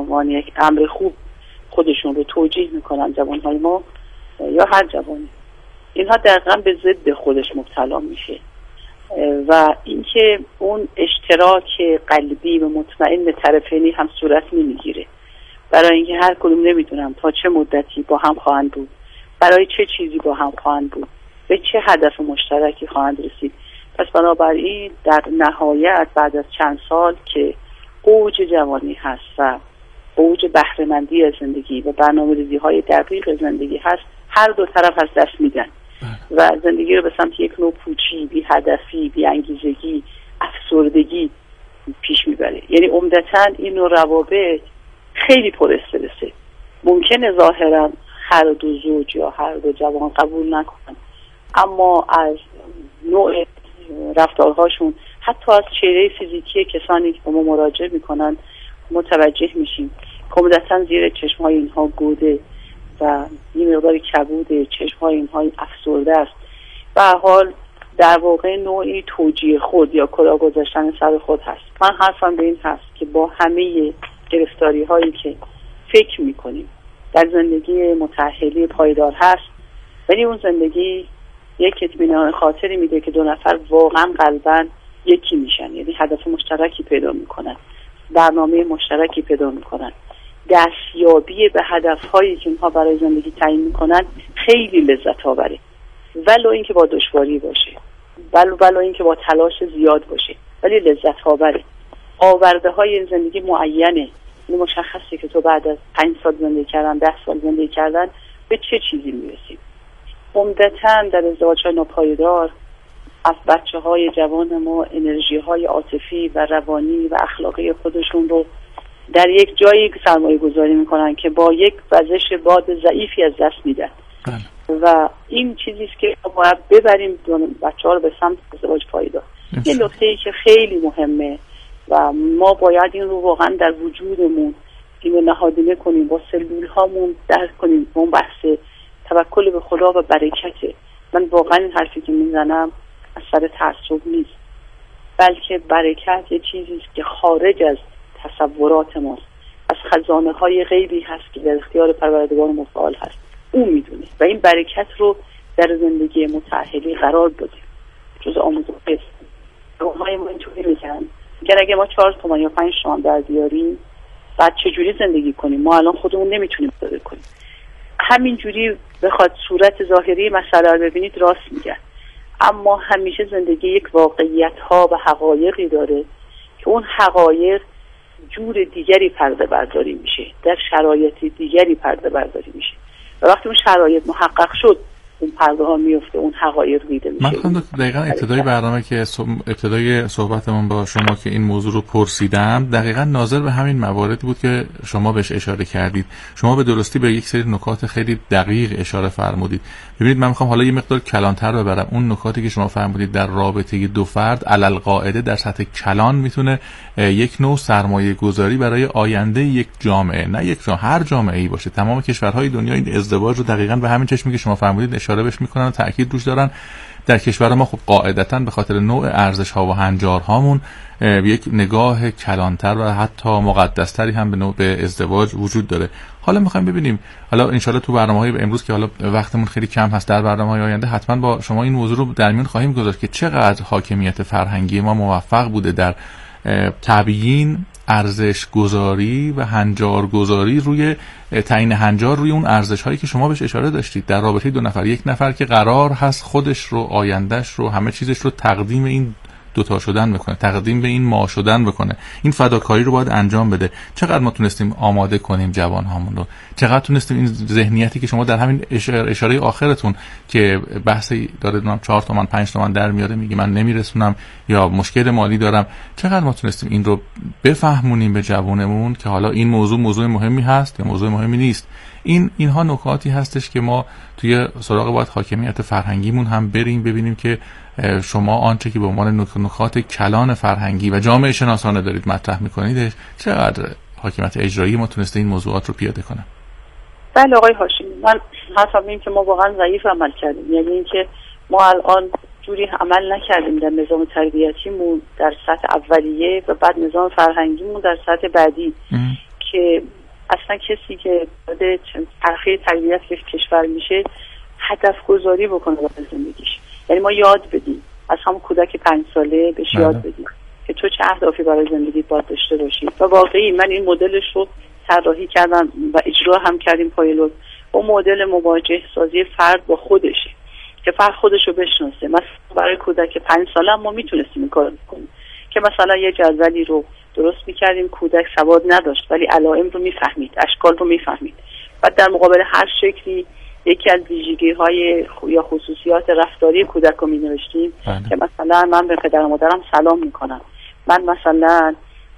عنوان یک امر خوب خودشون رو توجیه میکنن جوانهای ما یا هر جوانی، اینها دقیقا به ضد خودش مبتلا میشه و اینکه اون اشتراک قلبی و مطمئن طرفینی هم صورت نمیگیره، برای اینکه هر کدوم نمیدونم تا چه مدتی با هم خواهند بود، برای چه چیزی با هم خواهند بود، به چه هدف مشترکی خواهند رسید. پس بنابراین در نهایت بعد از چند سال که اوج جوانی هست و اوج بهره‌مندی از زندگی و برنامه‌ریزی‌های دقیق زندگی هست، هر دو طرف از دست میدن و زندگی رو به سمت یک نوع پوچی، بی هدفی، بی انگیزگی، افسردگی پیش میبره. یعنی عمدتاً این نوع روابط خیلی پر استرسه. ممکنه ظاهراً هر دو زوج یا هر دو جوان قبول نکنن، اما از نوع رفتارهاشون، حتی از چهره فیزیکی کسانی که به ما مراجعه میکنن متوجه میشیم که عمدتاً زیر چشمهای اینها گوده و یه مقدار کبوده، چشمهای اینها افسرده است. به هر حال در واقع نوعی توجیه خود یا کلاه گذاشتن سر خود هست. من حرفم به این هست که با همه گرفتاری هایی که فکر میکنیم در زندگی متأهلی پایدار هست، ولی اون زندگی یک اطمینان خاطری میده که دو نفر واقعا قلباً یکی میشن، یعنی هدف مشترکی پیدا میکنن، برنامه مشترکی پیدا میکنن، دستیابی به هدفهایی که اینها برای زندگی تعیین میکنن خیلی لذت آوره، ولو اینکه با دشواری باشه، ولو اینکه با تلاش زیاد باشه، ولی لذت آوره. آورده های این زندگی معینه، این مشخصه که تو بعد از 5 سال زندگی کردن، 10 سال زندگی کردن به چه چیزی میرسیم. عمدتاً در ازدواج‌های ناپایدار از بچه‌های جوان ما انرژی های عاطفی و روانی و اخلاقی خودشون رو در یک جایی سرمایه گذاری میکنن که با یک وزش باد ضعیفی از دست میدن و این چیزیست که باید ببریم بچه‌ها رو به سمت ازدواج پایدار. یه نکته‌ای که خیلی مهمه و ما باید این رو واقعا در وجودمون اینو نهادینه کنیم، با سلول هامون درک کنیم. اون بحث توکل به خدا و برکته. من واقعا این حرفی که میزنم از سر تعصب نیست، بلکه برکت یه چیزیست که خارج از تصورات ماست، از خزانه های غیبی هست که در اختیار پروردگار متعال هست. اون میدونه و این برکت رو در زندگی متأهلی قرار داده. جز آموزش روحای ما اینطوری میگن اگه ما 4 تومان یا 5 تومان در بیاریم بعد چجوری زندگی کنیم؟ ما الان خودمون نمیتونیم پیدا کنیم. همینجوری بخواد صورت ظاهری مسئله رو ببینید راست میگن، اما همیشه زندگی یک واقعیت ها و حقایقی داره که اون حقایق جور دیگری پرده برداری میشه، در شرایط دیگری پرده برداری میشه و وقتی اون شرایط محقق شد اون پرده ها میفته، اون حقایق دیده میشه. من خواهم دقیقا ابتدای برنامه که ابتدای صحبتمون با شما که این موضوع رو پرسیدم دقیقا ناظر به همین مواردی بود که شما بهش اشاره کردید. شما به درستی به یک سری نکات خیلی دقیق اشاره فرمودید. ببینید من میخوام حالا یه مقدار کلانتر ببرم. اون نکاتی که شما فرمودید در رابطه دو فرد علل قاعده در سطح کلان میتونه یک نوع سرمایه گذاری برای آینده یک جامعه، نه یک هر جامعه‌ای باشه. تمام کشورهای دنیا این ازدواج رو دقیقاً به همین چشمی که شما فرمودید اشاره بهش میکنن و تاکید روش دارن. در کشور ما خب قاعدتاً به خاطر نوع ارزش‌ها و هنجارهامون یک نگاه کلانتر و حتی مقدس‌تری هم به نوع به ازدواج وجود داره. حالا می‌خوایم ببینیم، حالا انشالله تو برنامه‌های امروز که حالا وقتمون خیلی کم هست، در برنامه‌های آینده حتما با شما این موضوع رو در میون خواهیم گذاشت که چقدر حاکمیت فرهنگی ما موفق بوده در تبیین ارزش گذاری و هنجار گذاری روی تعیین هنجار روی اون ارزش هایی که شما بهش اشاره داشتید در رابطه دو نفر. یک نفر که قرار هست خودش رو، آیندهش رو، همه چیزش رو تقدیم این دوتا شدن بکنه، تقدیم به این ما شدن بکنه، این فداکاری رو باید انجام بده. چقدر ما تونستیم آماده کنیم جوان هامون رو؟ چقدر تونستیم این ذهنیتی که شما در همین اشاره آخرتون که بحثی داره 4 تومن 5 تومن در میاره میگه من نمیرسونم یا مشکل مالی دارم، چقدر ما تونستیم این رو بفهمونیم به جوانمون که حالا این موضوع مهمی هست یا موضوع مهمی نیست؟ اینها نکاتی هستش که ما توی سراغ باید حاکمیت فرهنگیمون هم بریم ببینیم که شما آنچه که به عنوان نکات کلان فرهنگی و جامعه شناسانه دارید مطرح میکنید چقدر حاکمیت اجرایی ما تونسته این موضوعات رو پیاده کنه. بله آقای هاشمی، من حرفم این که ما واقعا ضعیف عمل کردیم، یعنی اینکه ما الان جوری عمل نکردیم در نظام تربیتیمون در سطح اولیه و بعد نظام فرهنگیمون در سطح بعدی که اصلا کسی که وارد چرخه تربیت کشور میشه هدف گذاری بکنه برای زندگیش. یعنی ما یاد بدیم از همون کودک 5 ساله بهش یاد بدیم که تو چه اهدافی برای زندگی باید داشته باشی. و واقعی من این مدلش رو طراحی کردم و اجرا هم کردیم پایلوت. اون مدل مواجه سازی فرد با خودشه که فرد خودش رو بشناسه. مثلا برای کودک 5 ساله ما میتونستیم این کارو بکنیم که مثلا یه جدولی رو درست میکردیم، کودک سواد نداشت ولی علائم رو میفهمید، اشکال رو میفهمید. و در مقابل هر شکلی یکی از ویژگی‌های یا خصوصیات رفتاری کودک رو می‌نوشتیم که مثلا من به پدر و مادرم سلام میکنم، من مثلا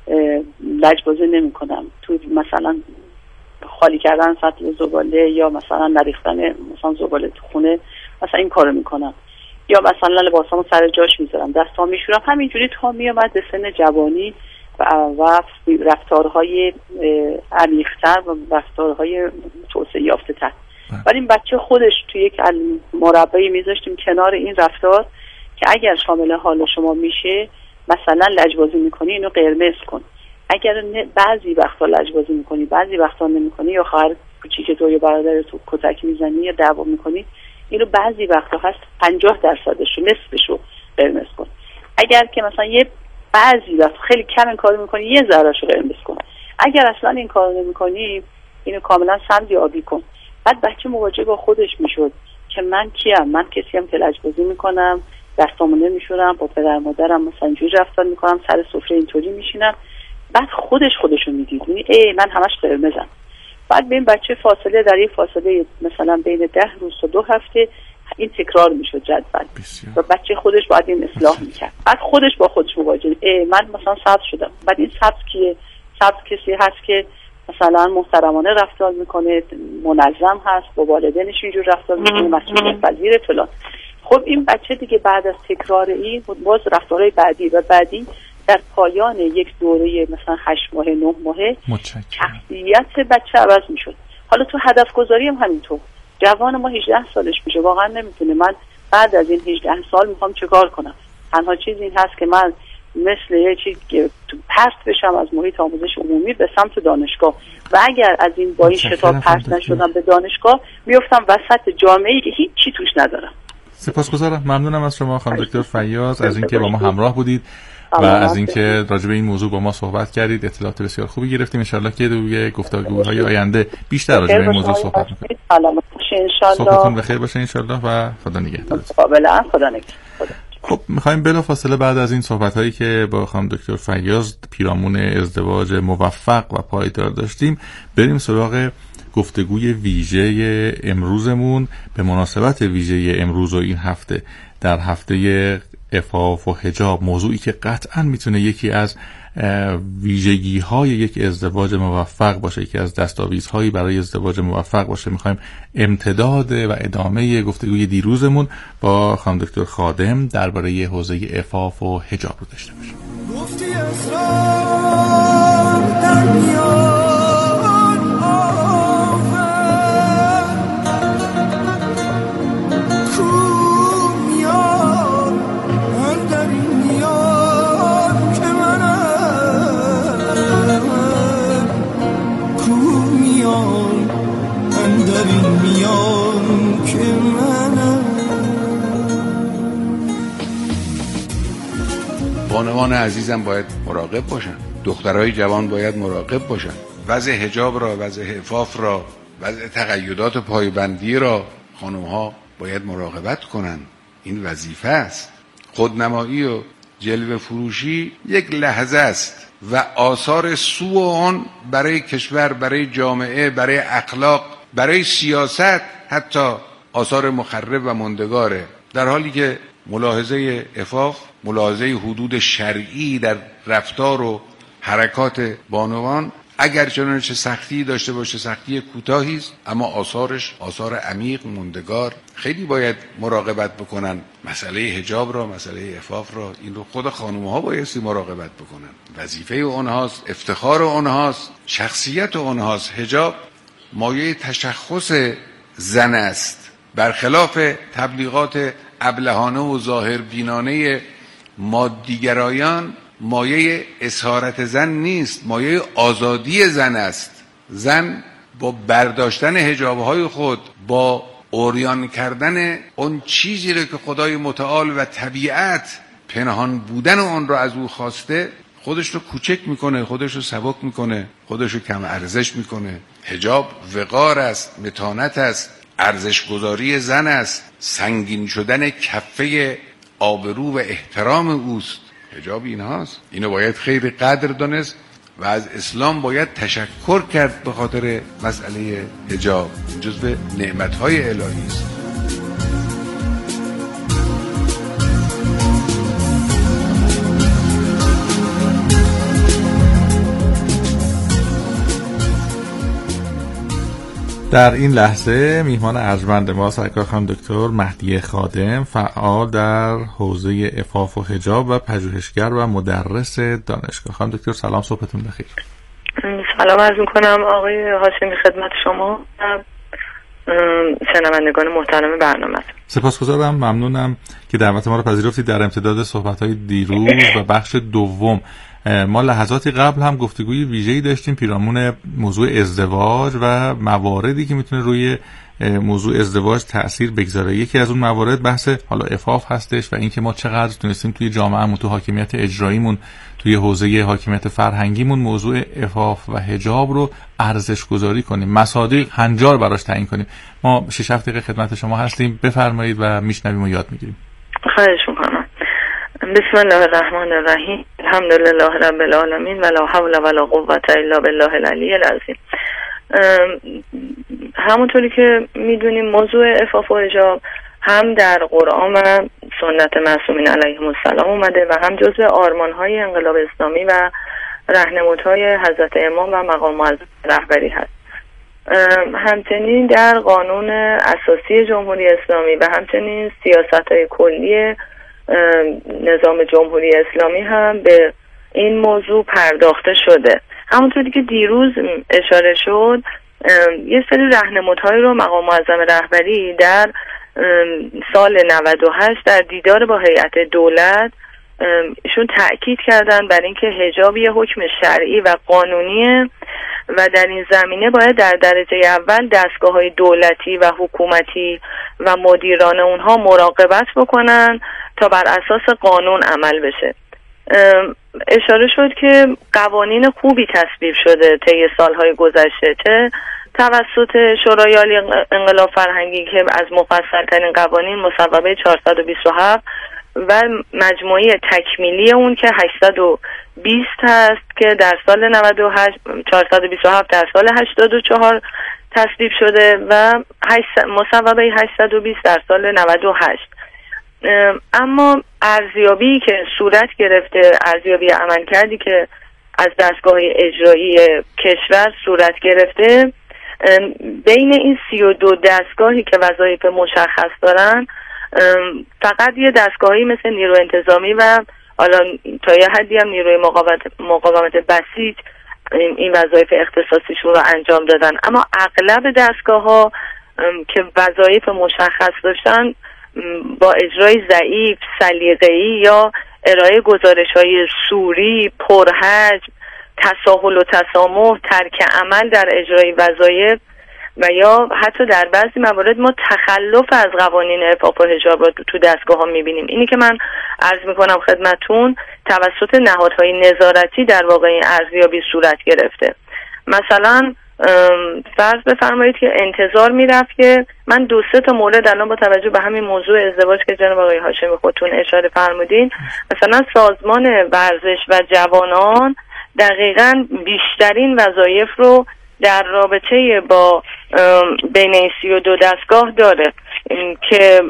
لجبازی نمیکنم، تو مثلا خالی کردن سطل زباله یا مثلا نریختن مثلا زباله تو خونه مثلا این کارو میکنم، یا مثلا لباسامو سر جاش میذارم، دستام میشورم. همینجوری تا میومد به سن جوانی و رفتارهای عمیق‌تر و رفتارهای توسعه یافته‌تر. ولی این بچه خودش توی یک مربعی میذاشتیم کنار این رفتار که اگر شامل حال شما میشه مثلا لجبازی میکنی اینو قرمز کن، اگر بعضی وقتا لجبازی میکنی بعضی وقتا نمیکنی، یا خواهر کوچیک تو یا برادر تو کتک میزنی یا دعوا میکنی، اینو بعضی وقتا هست 50% نصفشو قرمز کن. اگر که مثلا یه بعضی وقت خیلی کم این کارو میکنی یه ذرهشو قرمز کن. اگر اصلا این کارو نمیکنی اینو کاملا سمدی آبی کن. بعد بچه مواجه با خودش میشد که من کیم؟ من کسیم که لجبازی میکنم، دستامو نمیشورم، با پدر مادرم مثلا اینجوری رفتار میکنم، سر سفره اینطوری میشینم. بعد خودشو میدید من همش قرمزم. بعد به این بچه فاصله در یک فاصله مثلا بین 10 روز تا 2 هفته این تکرار میشد جدول و بچه خودش باید این اصلاح میکرد. بعد خودش با خودش مواجه من مثلا سبز شدم. بعد این سبز کیه؟ سبز کسی هست که مثلا محترمانه رفتار میکنه، منظم هست، با والدینش اینجور رفتار میکنه، مسئولیت پذیر فلان. خب این بچه دیگه بعد از تکرار این باز رفتارهای بعدی و بعدی در پایان یک دوره مثلا 8 ماه 9 ماهه شخصیت بچه عوض میشد. حالا تو هدف گذاری هم همینطور. جوان ما 18 سالش میشه واقعا نمیتونه من بعد از این 18 سال میخوام چیکار کنم. تنها چیز این هست که من مثل یه چیز پرت بشم از محیط آموزش عمومی به سمت دانشگاه و اگر از این با این شتاب پرت نشدم به دانشگاه میفتم وسط جامعه‌ای که هیچ چی توش ندارم. سپاسگزارم، ممنونم از شما خانم دکتر فیاض از اینکه با ما همراه بودید و از اینکه راجع به این موضوع با ما صحبت کردید. اطلاعات بسیار خوبی گرفتیم. ان شاءالله که توی گفتگوهای آینده بیشتر راجع به این موضوع صحبت می‌کنیم. سلامت باشید ان شاءالله. صحبتتون بخیر باشه ان شاءالله و خدا نگهدارتون. قابلا خدا نگهدار. خب می‌خوایم بلافاصله بعد از این صحبت‌هایی که با خانم دکتر فیاض پیرامون ازدواج موفق و پایدار داشتیم بریم سراغ گفتگوی ویژه امروزمون به مناسبت ویژه امروز و این هفته در هفته عفاف و حجاب، موضوعی که قطعاً میتونه یکی از ویژگی‌های یک ازدواج موفق باشه، یکی از دستاویزهایی برای ازدواج موفق باشه. میخوایم امتداد و ادامه گفتگوی دیروزمون با خانم دکتر خادم درباره حوزه عفاف و حجاب رو داشته باشیم. گفتی اسرار در میان بانوان عزیزم باید مراقب باشن، دخترای جوان باید مراقب باشن، وضع حجاب را، وضع عفاف را، وضع تقیدات پایبندی را خانم‌ها باید مراقبت کنن. این وظیفه است. خودنمایی و جلوه فروشی یک لحظه است و آثار سوء آن برای کشور، برای جامعه، برای اخلاق، برای سیاست حتی آثار مخرب و ماندگاره. در حالی که ملاحظه عفاف، ملاحظه حدود شرعی در رفتار و حرکات بانوان اگر چنانچه سختی داشته باشه سختی کوتاهی است، اما آثارش آثار عمیق ماندگار. خیلی باید مراقبت بکنن مسئله حجاب را، مسئله عفاف را. این رو خود خانم‌ها بایستی مراقبت بکنن. وظیفه اونهاست، افتخار اونهاست، شخصیت اونهاست. حجاب مایه تشخص زن است، برخلاف تبلیغات ابلهانه و ظاهر بینانه مادیگرایان. مایه اسارت زن نیست، مایه آزادی زن است. زن با برداشتن حجابهای خود، با عریان کردن اون چیزی رو که خدای متعال و طبیعت پنهان بودن اون رو از او خواسته، خودش رو کوچک میکنه، خودش رو سبک میکنه، خودش رو کم ارزش میکنه. حجاب وقار است، متانت است، ارزش گذاری زن است، سنگین شدن کفه آبرو و احترام اوست. حجاب اینهاست. اینو باید خیلی قدر دانست و از اسلام باید تشکر کرد به خاطر مسئله حجاب. جزو نعمت‌های الهی است. در این لحظه میهمان ارجمند ما سرکار خانم دکتر مهدیه خادم، فعال در حوزه عفاف و حجاب و پژوهشگر و مدرس دانشگاه. خانم دکتر سلام، صبحتون بخیر. سلام عرض میکنم آقای هاشمی خدمت شما و شنوندگان محترم برنامه. سپاسگزارم، ممنونم که دعوت ما رو پذیرفتید. در امتداد صحبت‌های دیروز و بخش دوم ما لحظاتی قبل هم گفتگوی ویژه‌ای داشتیم پیرامون موضوع ازدواج و مواردی که میتونه روی موضوع ازدواج تأثیر بگذاره. یکی از اون موارد بحث حالا عفاف هستش و اینکه ما چقدر تونستیم توی جامعهمون، تو حاکمیت اجراییمون، توی حوزه حاکمیت فرهنگیمون موضوع عفاف و حجاب رو ارزش گذاری کنیم، مصادیق هنجار براش تعیین کنیم. ما 6 دقیقه خدمت شما هستیم، بفرمایید و میشنویم و یاد میگیریم. خواهش میکنم. بسم الله الرحمن الرحیم. الحمدلله رب العالمین و لا حول ولا قوة الا بالله العلی العظیم. همونطوری که میدونیم موضوع عفاف و حجاب هم در قرآن و سنت معصومین علیهم السلام اومده و هم جزو آرمان‌های انقلاب اسلامی و راهنمودهای حضرت امام و مقام معظم رهبری هست. همچنین در قانون اساسی جمهوری اسلامی و همچنین سیاست‌های کلی نظام جمهوری اسلامی هم به این موضوع پرداخته شده. همونطوری که دیروز اشاره شد، یه سری راهنمودهایی رو مقام معظم رهبری در سال 98 در دیدار با هیئت دولت ایشون تأکید کردن بر اینکه حجاب یه حکم شرعی و قانونیه و در این زمینه باید در درجه اول دستگاه‌های دولتی و حکومتی و مدیران اونها مراقبت بکنن تا بر اساس قانون عمل بشه. اشاره شد که قوانین خوبی تصویب شده طی سالهای گذشته، چه توسط شورای عالی انقلاب فرهنگی که از مفصل‌ترین قوانین مصوبه 427 و مجموعه تکمیلی اون که 820 هست که در سال 98 427 در سال 84 تصویب شده و مصوبه 820 در سال 98. اما ارزیابی که صورت گرفته، ارزیابی عملکردی که از دستگاه اجرایی کشور صورت گرفته، بین این 32 دستگاهی که وظایف مشخص دارن فقط یه دستگاهی مثل نیرو انتظامی و حالا تا یه حدی هم نیروی مقاومت بسیج این وظایف اختصاصیشون رو انجام دادن. اما اغلب دستگاه‌ها که وظایف مشخص داشتن با اجرای ضعیف، سلیقه‌ای یا ارائه گزارش‌های سوری، پرحجم، تساهل و تسامح، ترک عمل در اجرای وظایف و یا حتی در بعضی موارد ما تخلف از قوانین عفاف و حجاب را تو دستگاه ها میبینیم. اینی که من عرض میکنم خدمتون توسط نهادهای نظارتی در واقع این ارزیابی صورت گرفته. مثلا فرض بفرمایید که انتظار میرفت که من 2-3 تا مورد الان با توجه به همین موضوع ازدواج که جناب آقای هاشمی خودتون اشاره فرمودین، مثلا سازمان ورزش و جوانان دقیقاً بیشترین وظایف رو در رابطه با بین این 32 دستگاه داره که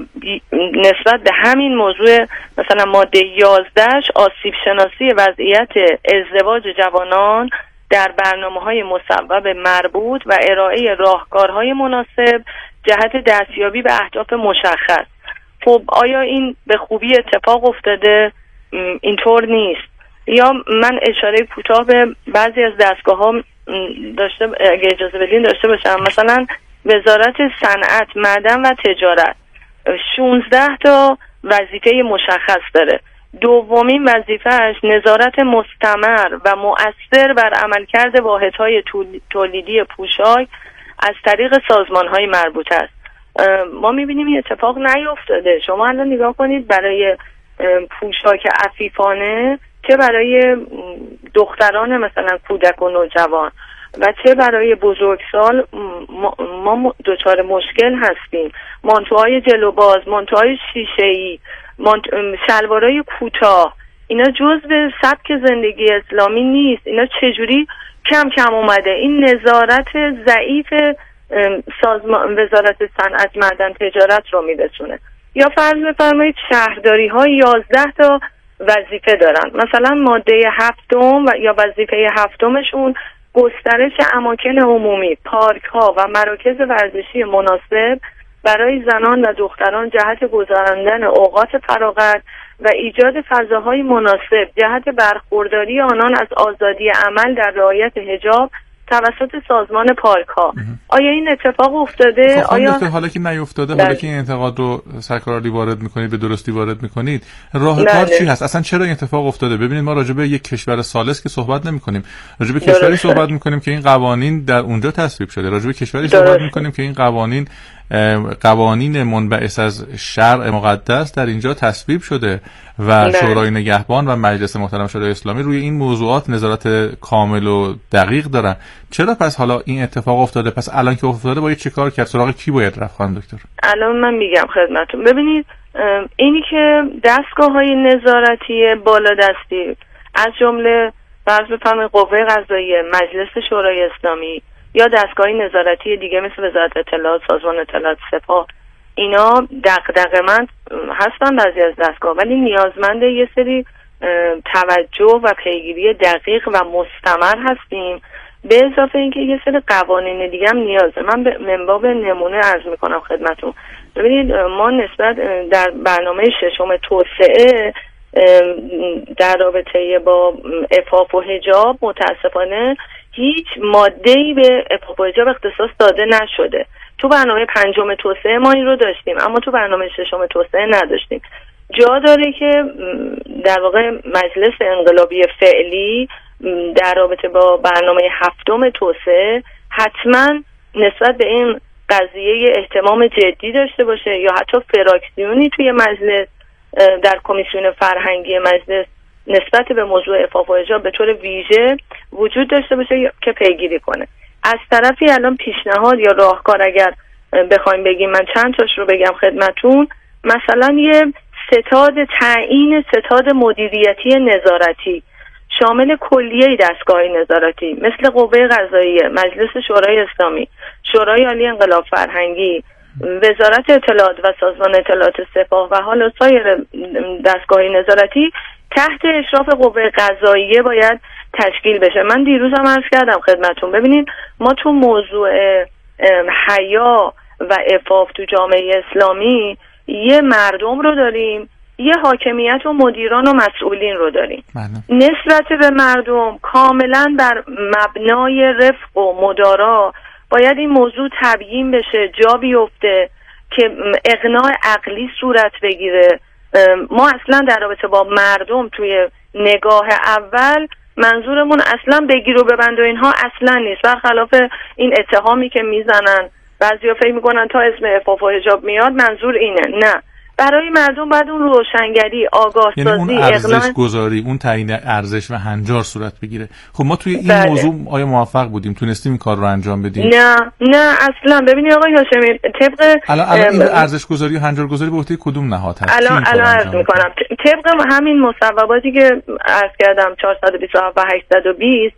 نسبت به همین موضوع مثلا ماده 11 آسیب شناسی وضعیت ازدواج جوانان در برنامه‌های مصوب مربوط و ارائه راهکارهای مناسب جهت دستیابی به اهداف مشخص. خب آیا این به خوبی اتفاق افتاده؟ اینطور نیست. یا من اشاره کوتاه به بعضی از دستگاه‌ها داشته، اگه اجازه بدین داشته باشم. مثلا وزارت صنعت، معدن و تجارت 16 تا وظیفه مشخص داره. دومین وظیفه‌اش نظارت مستمر و مؤثر بر عملکرد واحدهای تولیدی پوشاک از طریق سازمان‌های مربوطه است. ما می‌بینیم این اتفاق نیفتاده. شما الان نگاه کنید برای پوشاک عفیفانه، چه برای دختران مثلا کودک و نوجوان و چه برای بزرگسال، ما دچار مشکل هستیم. مانتوهای جلوباز، مانتوهای شیشه‌ای، شلوارای کوتاه، اینا جزء سبک زندگی اسلامی نیست. اینا چجوری کم کم اومده؟ این نظارت ضعیف وزارت صنعت، معدن، تجارت رو میرسونه. یا فرض بفرمایید شهرداری ها 11 تا وظیفه دارن، مثلا ماده 7 یا وظیفه 7شون گسترش اماکن عمومی، پارک ها و مراکز ورزشی مناسب برای زنان و دختران جهت گذراندن اوقات فراغت و ایجاد فضاهای مناسب جهت برخورداری آنان از آزادی عمل در رعایت حجاب توسط سازمان پارک ها. آیا این اتفاق افتاده؟ آیا حالا که نیفتاده، حالا که این انتقاد رو سرکاری وارد میکنید، به درستی وارد میکنید، راه کار چی هست؟ اصلا چرا این اتفاق افتاده؟ ببینید، ما راجع به یک کشور ثالث که صحبت نمیکنیم، راجع به کشوری صحبت میکنیم که این قوانین در اونجا تصویب شده، راجع به کشوری صحبت میکنیم که این قوانین منبعث از شرع مقدس در اینجا تصویب شده و شورای نگهبان و مجلس محترم شورای اسلامی روی این موضوعات نظارت کامل و دقیق دارن. چرا پس حالا این اتفاق افتاده؟ پس الان که افتاده باید چه کار کرد؟ سراغ کی باید رفت خانم دکتر؟ الان من میگم خدمتتون. ببینید، اینی که دستگاه‌های نظارتی بالادستی از جمله فرض بفرمایید قوه قضاییه، مجلس شورای اسلامی یا دستگاه‌های نظارتی دیگه مثل وزارت اطلاعات، سازمان اطلاعات، سپاه، اینا دغدغه‌مند هستن بعضی از دستگاه، ولی نیازمند یه سری توجه و پیگیری دقیق و مستمر هستیم. به اضافه اینکه یه سری قوانین دیگه هم نیازه. من به منباب نمونه عرض میکنم خدمتتون. ببینید، ما نسبت در برنامه 6 توسعه در رابطه با عفاف و حجاب متاسفانه هیچ ماده‌ای به عفاف و حجاب اختصاص داده نشده. تو برنامه 5 توسعه ما این رو داشتیم، اما تو برنامه 6 توسعه نداشتیم. جا داره که در واقع مجلس انقلابی فعلی در رابطه با برنامه 7 توسعه حتما نسبت به این قضیه اهتمام جدی داشته باشه، یا حتی فراکسیونی توی مجلس در کمیسیون فرهنگی مجلس نسبت به موضوع عفاف و حجاب به طور ویژه وجود داشته باشه که پیگیری کنه. از طرفی الان پیشنهاد یا راهکار اگر بخوایم بگیم، من چند تاش رو بگم خدمتون. مثلا یه تعیین ستاد مدیریتی نظارتی شامل کلیه دستگاه نظارتی مثل قوه قضاییه، مجلس شورای اسلامی، شورای عالی انقلاب فرهنگی، وزارت اطلاعات و سازمان اطلاعات سپاه و حالا سایر دستگاه نظارتی تحت اشراف قوه قضاییه باید تشکیل بشه. من دیروز هم عرض کردم خدمتون، ببینید ما تو موضوع حیا و عفاف تو جامعه اسلامی یه مردم رو داریم، یه حاکمیت و مدیران و مسئولین رو داریم. نسبت به مردم کاملا بر مبنای رفق و مدارا باید این موضوع تبیین بشه، جا بیفته که اقناع عقلی صورت بگیره. ما اصلا در رابطه با مردم توی نگاه اول منظورمون اصلا بگیر و ببند و اینها اصلا نیست، برخلاف این اتهامی که میزنن بعضیا فکر میکنن تا اسم عفاف و حجاب میاد منظور اینه. نه، برای مردم باید اون روشنگری، آگاه سازی، یعنی اون ارزش گذاری، اون تعیین ارزش و هنجار صورت بگیره. خب ما توی این موضوع آیا موفق بودیم؟ تونستیم این کار رو انجام بدیم؟ نه اصلا. ببینید آقای هاشمی، طبق الان این ارزش گذاری و هنجار گذاری به عهده کدوم نهاد هست؟ الان عرض میکنم طبق همین مصوباتی که عرض کردم 427 و 820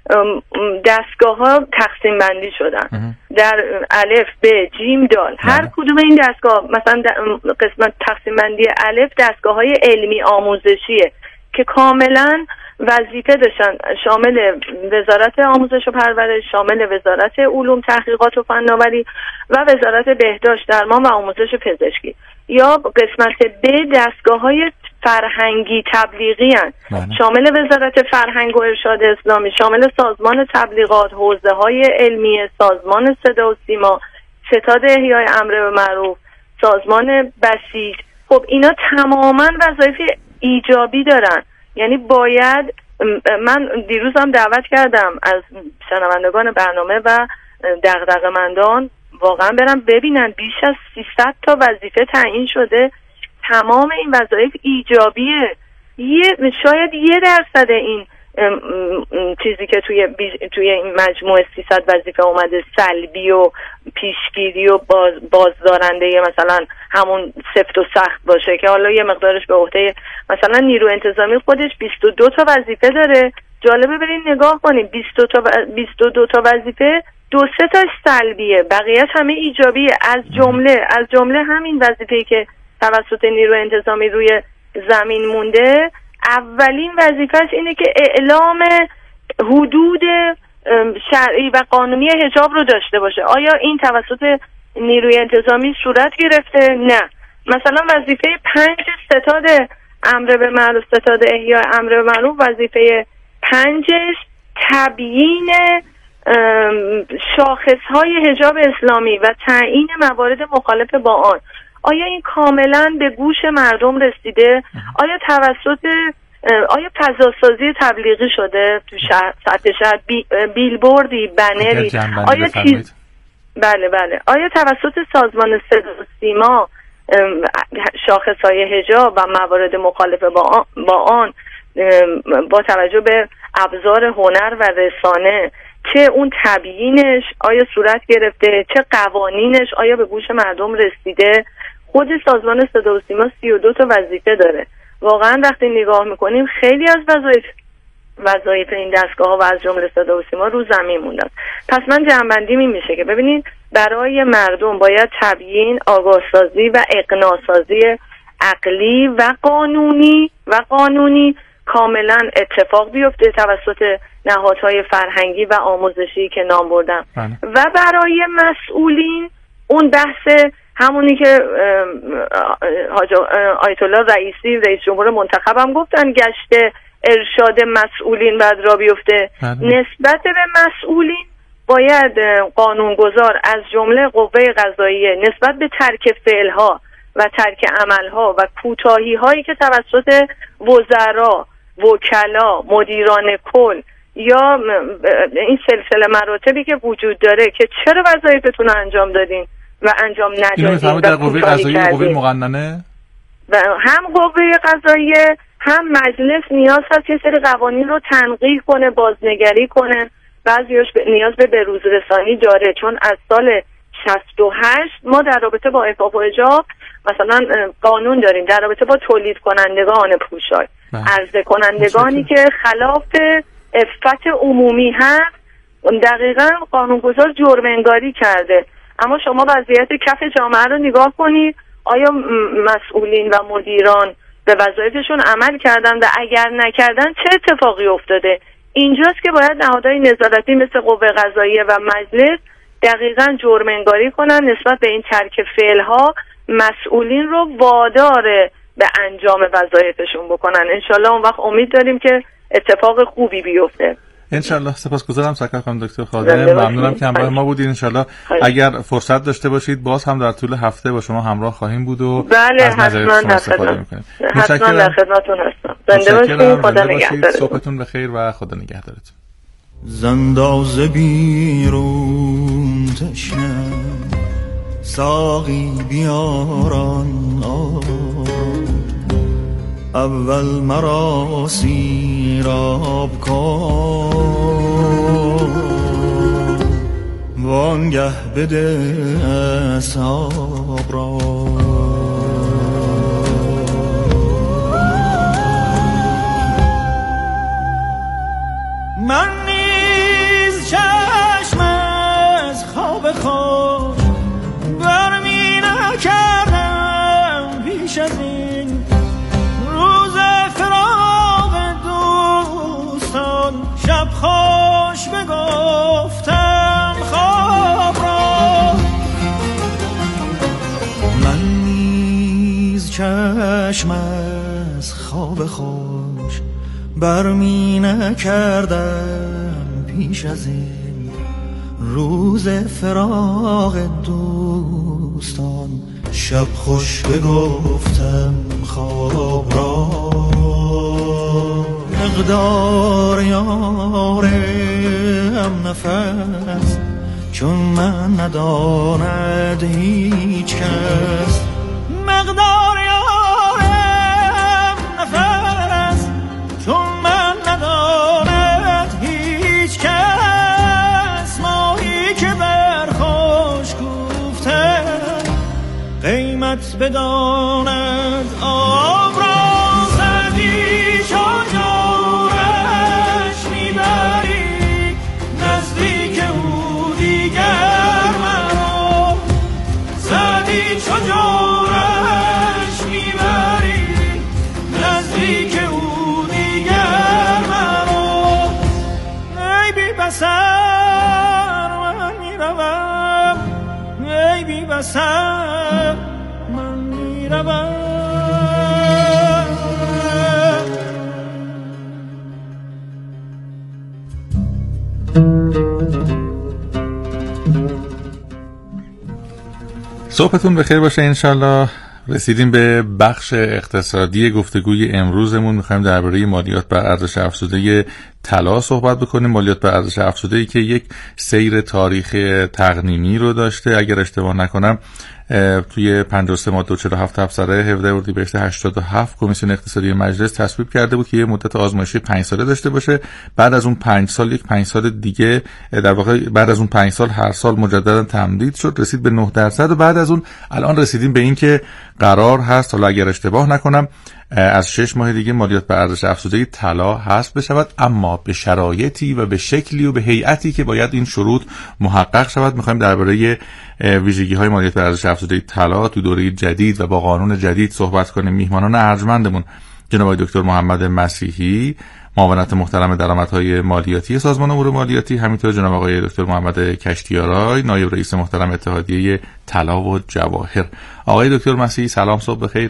دستگاه ها تقسیم بندی شدن در الف، ب، جیم، دال. هر کدوم این دستگاه، مثلا قسمت تقسیم بندی الف دستگاه های علمی آموزشیه که کاملا وظیفه داشتن، شامل وزارت آموزش و پرورش، شامل وزارت علوم، تحقیقات و فناوری و وزارت بهداشت، درمان و آموزش پزشکی. یا قسمت ب دستگاه‌های فرهنگی تبلیغی هستند، شامل وزارت فرهنگ و ارشاد اسلامی، شامل سازمان تبلیغات، حوزه‌های علمی، سازمان صدا و سیما، ستاد احیای امر به معروف، سازمان بسیج. خب اینا تماما وظایف ایجابی دارن. یعنی باید، من دیروزم دعوت کردم از شنوندگان برنامه و دغدغه‌مندان واقعا برم ببینن، بیش از 300 تا وظیفه تعیین شده، تمام این وظایف ایجابیه. شاید 1% این چیزی که توی این مجموعه 300 وظیفه اومده سلبی و پیشگیری و بازدارنده مثلا همون سفت و سخت باشه، که حالا یه مقدارش به عهده مثلا نیرو انتظامی خودش 22 تا وظیفه داره. جالبه برین نگاه کنیم، 22 تا وظیفه 2-3 تاش سلبیه، بقیه‌اش همه ایجابیه. از جمله همین وظیفه‌ای که توسط نیرو انتظامی روی زمین مونده، اولین وظیفه‌اش اینه که اعلام حدود شرعی و قانونی حجاب رو داشته باشه. آیا این توسط نیروی انتظامی صورت گرفته؟ نه. مثلا وظیفه 5 ستاد امر به معروف، ستاد احیاء امر به معروف، وظیفه 5ش تبیین شاخص‌های حجاب اسلامی و تعیین موارد مخالف با آن. آیا این کاملا به گوش مردم رسیده؟ آیا فضاسازی تبلیغی شده تو سطح شهر، بیلبوردی، بنری؟ آیا بله. آیا توسط سازمان صدا و سیما شاخص‌های حجاب و موارد مخالف با آن با توجه به ابزار هنر و رسانه، چه اون تبیینش آیا صورت گرفته، چه قوانینش آیا به گوش مردم رسیده؟ خود سازمان صدا و سیما 32 تا وظیفه داره. واقعا وقتی نگاه میکنیم خیلی از وظایف این دستگاه‌ها و از جمله صدا و سیما رو زمین موندن. پس من جمع‌بندی میشه که ببینید، برای مردم باید تبیین، آگاهسازی و اقناع‌سازی عقلی و قانونی کاملا اتفاق بیفته توسط نهادهای فرهنگی و آموزشی که نام بردم. و برای مسئولین اون بحث همونی که آیت الله رئیسی رئیس جمهور منتخب هم گفتن، گشت ارشاد مسئولین بعد را بیفته. نسبت به مسئولین باید قانونگذار از جمله قوه قضاییه نسبت به ترک فعلها و ترک عملها و کوتاهی‌هایی که توسط وزرا، وکلا، مدیران کل یا این سلسله مراتبی که وجود داره که چرا وظایفتون رو انجام دادین و انجام ندادین، اینو می‌فهمید در قوه قضاییه و قوه مقننه؟ و هم قوه قضاییه هم مجلس نیاز هست یه سری قوانین رو تنقیح کنه، بازنگری کنه. بعضیش نیاز به بروزرسانی داره، چون از سال 68 ما در رابطه با عفاف و حجاب مثلا قانون داریم در رابطه با تولید کنندگان پوشاک، عرضه کنندگانی که خلاف عفت عمومی هست، دقیقاً قانونگذار جرم انگاری کرده. اما شما وضعیت کف جامعه رو نگاه کنید، آیا مسئولین و مدیران به وظایفشون عمل کردن و اگر نکردن چه اتفاقی افتاده؟ اینجاست که باید نهادهای نظارتی مثل قوه قضاییه و مجلس دقیقاً جرم انگاری کنن نسبت به این ترک فعلها، مسئولین رو وادار به انجام وظایفشون بکنن. انشالله اون وقت امید داریم که اتفاق خوبی بیفته. انشالله. سپاسگزارم سرکار خانم دکتر خادم، ممنونم که همراه ما بودید. انشالله اگر فرصت داشته باشید باز هم در طول هفته با شما همراه خواهیم بود و بله، از نظرتون شما استفاده می‌کنیم. حتما در خدمتتون هستم. زنده باشید، خدا نگهدارتون. صبحتون بخیر و خدا نگهدارتون. زنداز بیرون تشنه ساقی بیاران اول مرا سیراب کن وانگه بده اصحاب را من نیز چشم از خواب خود برمی نکردم پیش از این روز فراق دوستان شب خوش بگفتم خواب را من نیز چشم از خواب خوش برمی نکردم پیش از این روز فراق دوستان شب خوش بگفتم خواب را مقدار یارم نفس چون من نداند هیچ کس مقدار یارم نفس چون من نداند هیچ کس ماهی که بر خوش گفته قیمت بداند آب را زدی چجورش میبری نزدیک او دیگر مرا زدی چجورش میبری نزدیک او دیگر مرا ای بی بسر من میروم ای بی بسر من میروم صبحتون بخیر باشه. انشالله رسیدیم به بخش اقتصادی گفتگوی امروزمون. میخوایم درباره مالیات بر ارزش افزوده طلا صحبت بکنیم. مالیات بر ارزش افزوده‌ای که یک سیر تاریخ تقنینی رو داشته. اگر اشتباه نکنم توی 53 ماده 47 تبصره 17 اردیبهشت 87 کمیسیون اقتصادی مجلس تصویب کرده بود که یه مدت آزمایشی 5 ساله داشته باشه. بعد از اون 5 سال یک 5 سال دیگه در واقع بعد از اون 5 سال هر سال مجددا تمدید شد، رسید به 9% و بعد از اون الان رسیدیم به این که قرار هست، حالا اگر اشتباه نکنم، از 6 ماه دیگه مالیات بر ارزش افزوده طلا حذف بشود، اما به شرایطی و به شکلی و به هیئتی که باید این شروط محقق شود. می‌خوایم درباره ویژگی‌های مالیات بر ارزش افزوده طلا تو دوره جدید و با قانون جدید صحبت کنیم. میهمانان ارجمندمون جناب آقای دکتر محمد مسیحی، معاونت محترم درآمدهای مالیاتی سازمان امور مالیاتی، همینطور جناب آقای دکتر محمد کشتیارای، نایب رئیس محترم اتحادیه طلا و جواهر. آقای دکتر مسیحی سلام، صبح بخیر.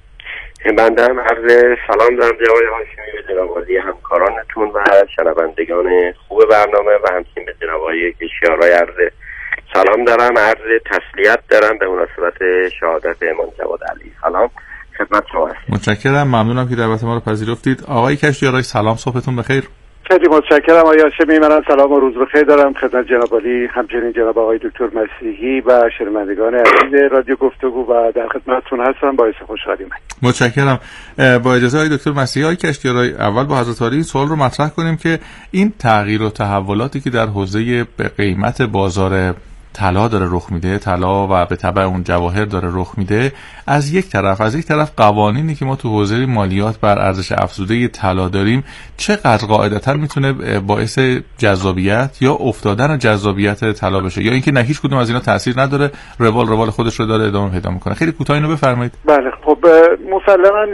بنده هم عرض سلام دارم جناب هاشمی به جناب عالی همکارانتون و شنوندگان خوب برنامه و همچنین به جناب آقای کشتیارای عرض سلام دارم، عرض تسلیت دارم به مناسبت شهادت امام جواد علی. سلام خدمت شما هستم. متشکرم، ممنونم که دعوت ما رو پذیرفتید. آقای کشتیارای سلام، صبحتون بخیر. خیلی متشکرم آقای هاشمی. منم سلام و روز بخیر دارم خدمت جناب علی، همچنین جناب آقای دکتر مسیحی و شنوندگان عزیز رادیو گفتگو و در خدمتتون هستم. باعث خوشحالی من. متشکرم. با اجازه آقای دکتر مسیحی، آقای کشتیارای، اول با حضرت عالی این سوال رو مطرح کنیم که این تغییر و تحولاتی که در حوزه قیمت بازار طلا داره رخ میده، طلا و به تبع اون جواهر داره رخ میده، از یک طرف قوانینی که ما تو حوزه مالیات بر ارزش افزوده طلا داریم چقدر قاعدتا میتونه باعث جذابیت یا افتادن جذابیت طلا بشه، یا اینکه نه هیچ کدوم از اینا تاثیر نداره، روال خودش رو داره ادامه پیدا میکنه. خیلی کوتاه اینو بفرمایید. بله خب مسلماً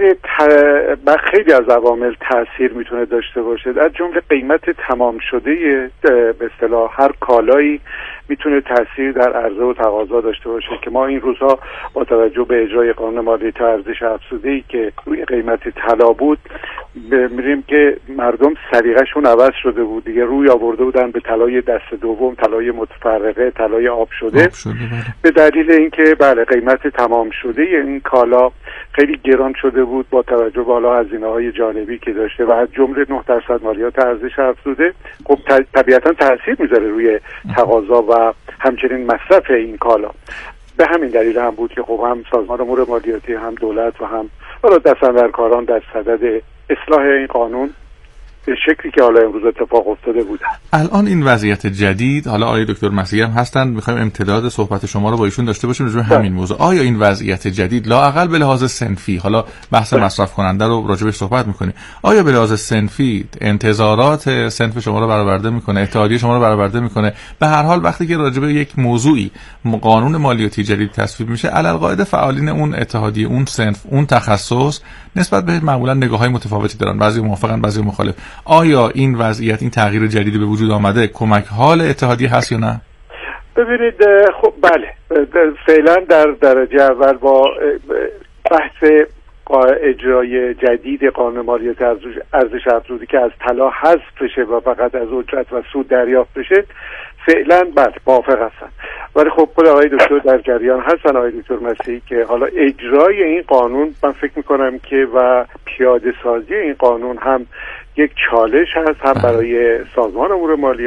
خیلی از عوامل تاثیر میتونه داشته باشه، از جمله قیمت تمام شده به اصطلاح هر کالایی میتونه تاثیر در عرضه و تقاضا داشته باشه که ما این روزها با توجه به اجرای قانون مالیات ارزش افزوده‌ای که روی قیمت طلا بود می‌بینیم که مردم سلیقه‌شون عوض شده بود دیگه، روی آورده بودن به طلای دست دوم، طلای متفرقه، طلای آب شده. به دلیل اینکه بله قیمت تمام شده این کالا خیلی گران شده بود با توجه به حالا هزینه‌های جانبی که داشته و از جمله 9% مالیات ارزش افزوده خب طبیعتاً تاثیر میذاره روی تقاضا و همچنین مصرف این کالا. به همین دلیل هم بود که خب هم سازمان امور مالیاتی هم دولت و هم دستاندرکاران در صدد اصلاح این قانون به شکلی که حالا امروز اتفاق افتاده بودن. الان این وضعیت جدید، حالا آقای دکتر مسیحی هم هستن، میخوایم امتداد صحبت شما رو با ایشون داشته باشیم راجع به همین موضوع. آیا این وضعیت جدید لااقل به لحاظ صنفی، حالا بحث مصرف کننده رو راجع بهش صحبت میکنیم، آیا به لحاظ صنفی انتظارات صنف شما رو برآورده میکنه، اتحادیه شما رو برآورده میکنه؟ به هر حال وقتی که راجع به یک موضوعی قانون مالیاتی جدید تصویب میشه، علالقاعده فعالین اون اتحادیه، اون صنف، اون تخصص نسبت به معمولا نگاه‌های متفاوتی دارن، بعضی موافقن بعضی مخالف. آیا این وضعیت، این تغییر جدیدی به وجود آمده کمک حال اتحادیه هست یا نه؟ ببینید خب بله، فعلا در درجه اول با بحث اجرای جدید قانون مالیات ارزش افزوده که از طلا حذف بشه و فقط از اجرت و سود دریافت بشه، فعلا بله موافق هستن. ولی خب خود آقای دکتر در جریان هستن، آقای دکتر مسیحی، که حالا اجرای این قانون من فکر میکنم که و پیاده سازی این قانون هم یک چالش هست، هم برای سازمان امور مالی